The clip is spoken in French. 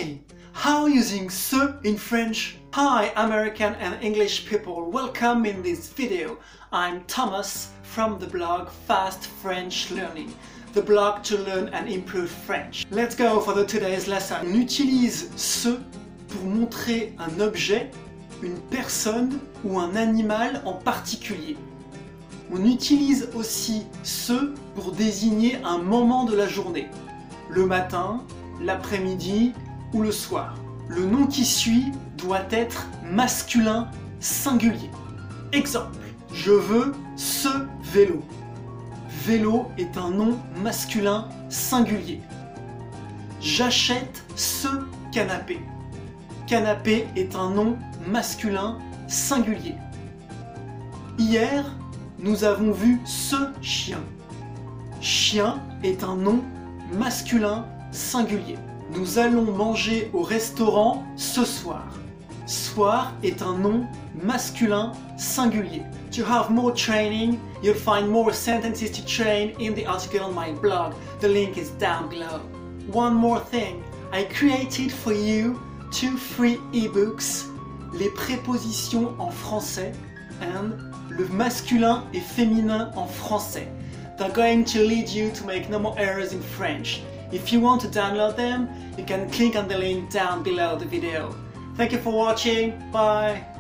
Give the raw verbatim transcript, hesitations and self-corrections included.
Hey! How using ce in French? Hi American and English people, welcome in this video. I'm Thomas from the blog Fast French Learning, the blog to learn and improve French. Let's go for the today's lesson. On utilise ce pour montrer un objet, une personne ou un animal en particulier. On utilise aussi ce pour désigner un moment de la journée, le matin, l'après-midi ou le soir. Le nom qui suit doit être masculin singulier. Exemple, je veux ce vélo. Vélo est un nom masculin singulier. J'achète ce canapé. Canapé est un nom masculin singulier. Hier, nous avons vu ce chien. Chien est un nom masculin singulier. Nous allons manger au restaurant ce soir. Soir est un nom masculin singulier. To have more training, you'll find more sentences to train in the article on my blog. The link is down below. One more thing, I created for you two free ebooks, les prépositions en français and le masculin et féminin en français. They're going to lead you to make no more errors in French. If you want to download them, you can click on the link down below the video. Thank you for watching, bye!